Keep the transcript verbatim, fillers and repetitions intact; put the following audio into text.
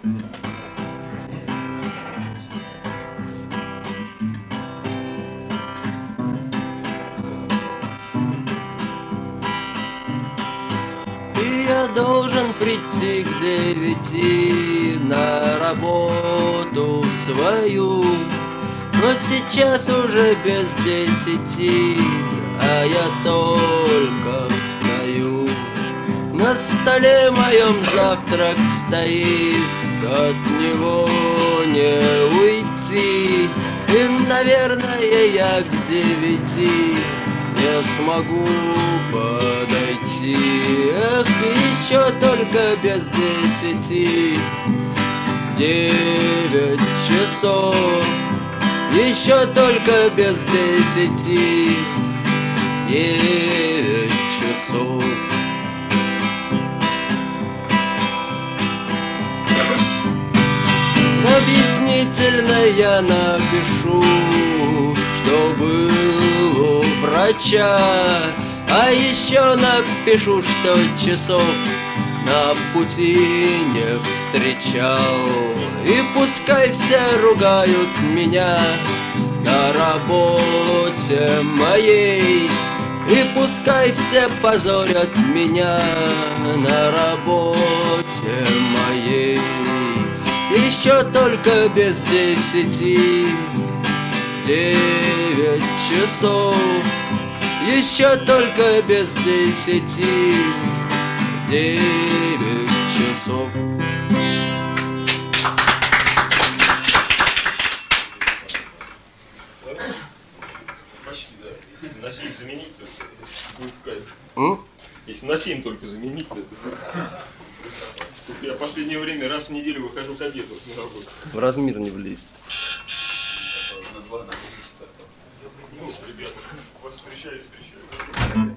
Я должен прийти к девяти на работу свою, но сейчас уже без десяти, а я только встаю. На столе моем завтрак стоит, от него не уйти, и, наверное, я к девяти не смогу подойти. Эх, еще только без десяти девять часов, еще только без десяти девять часов. Объяснительно я напишу, что был у врача, а еще напишу, что часов на пути не встречал. И пускай все ругают меня на работе моей, и пускай все позорят меня на работе моей. Еще только без десяти девять часов, еще только без десяти девять часов. Почти, да. Если на семь заменить, то будет кайф. М? Если на семь только заменить, то я в последнее время раз в неделю выхожу к обеду на работу. В размер не влезет. Ну, ребята, вас встречаю, встречаю.